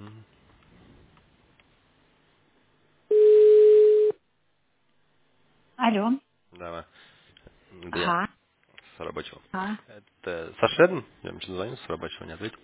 Алло. Давай. Это я Ага. с рабочего. А, Это Сашедн? Я ему звоню с рабочего, не ответил.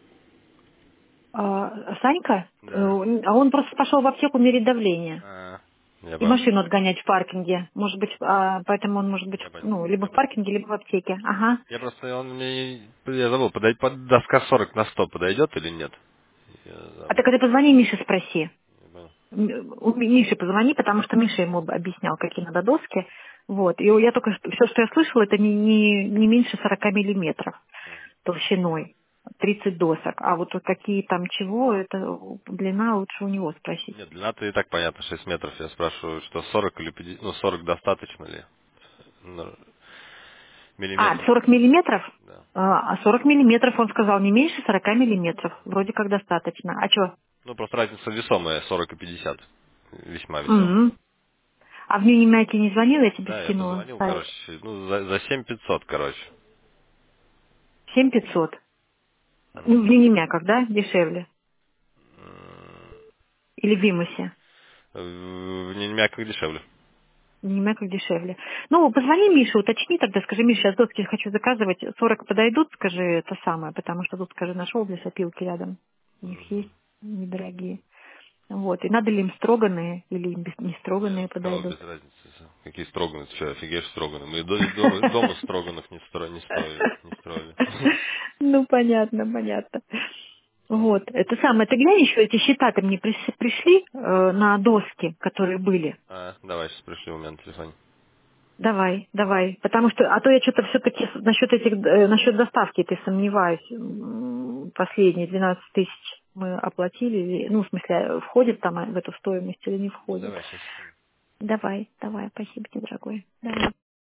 Санька? Да. А он просто пошел в аптеку мерить давление Я и понял. машину отгонять в паркинге. Может быть, поэтому он может быть, Я понял. ну, либо в паркинге, либо в аптеке. Ага. Я просто, он мне, я забыл, под доска 40 на 100 подойдет или нет? Я А забыл. ты когда позвони Мише, спроси. Я понял. У Миши позвони, потому что Миша ему объяснял, какие надо доски. Вот. И я только все, что я слышала, это не меньше 40 миллиметров толщиной. 30 досок. А вот какие там чего, это длина лучше у него спросить. Нет, длина-то и так понятно, 6 метров. Я спрашиваю, что 40 или 50, ну 40 достаточно ли? Ну, А, миллиметров. 40 миллиметров? Да. 40 миллиметров, он сказал, не меньше 40 миллиметров. Вроде как достаточно. А что? Ну, просто разница весомая, 40 и 50. Весьма весомая. А в Нью-Немяке не звонил, я тебе Да, я скинула позвонил, сайт. короче, ну, за 7500, короче. 7500. Ну, в Мгм. Нью-Немяках, да? Дешевле. М, Или в Вимусе. В Нинмяках дешевле. В Нью-Немяках дешевле. Ну, позвони Мише, уточни тогда, скажи, Миша, сейчас доски хочу заказывать. 40 подойдут, скажи это самое, потому что тут, скажи, нашел для сопилки рядом. У них есть недорогие. Вот. И надо ли им строганные или им не Нет, строганные сказал, подойдут. без разницы. Какие строганые, ты что, офигеешь строганые? Мы и дома строганных не строили, не строили. Ну, понятно, понятно. Мгм. Вот, это самое. Ты глянь еще, эти счета ты мне пришли на доски, которые были. Давай, сейчас пришли у меня на телефоне. Давай, давай. Потому что, а то я что-то все-таки насчет этих, насчет доставки ты сомневаюсь. Последние 12 тысяч мы оплатили, ну, в смысле, входит там в эту стоимость или не Ну, входит. давай, сейчас. Давай, давай, спасибо тебе, дорогой. Давай.